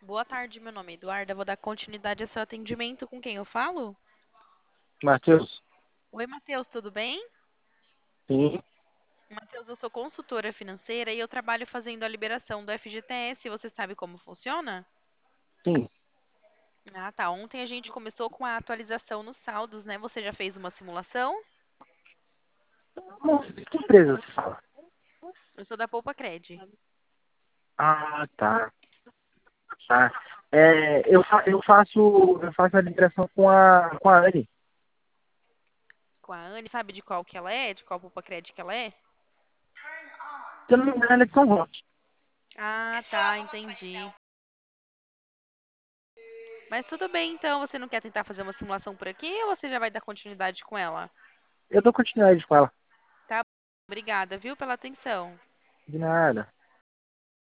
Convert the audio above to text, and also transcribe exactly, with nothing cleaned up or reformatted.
Boa tarde, meu nome é Eduarda. Vou dar continuidade ao seu atendimento. Com quem eu falo? Matheus, Oi, Matheus, tudo bem? sim, Matheus, eu sou consultora financeira e eu trabalho fazendo a liberação do F G T S. Você sabe como funciona? sim. Ah, tá. Ontem a gente começou com a atualização nos saldos, né? Você já fez uma simulação? Nossa, de que empresa você fala? Eu sou da Poupa Cred. Ah, tá, tá. É, eu, fa eu faço eu faço a ligação com a com a Anne. Com a Anne, sabe de qual que ela é? De qual Poupa Cred que ela é? Se eu não me engano, ela é de São Roque. Ah, tá, entendi. Mas tudo bem, então. Você não quer tentar fazer uma simulação por aqui ou você já vai dar continuidade com ela? Eu dou continuidade com ela. Tá? Obrigada, viu, pela atenção. De nada.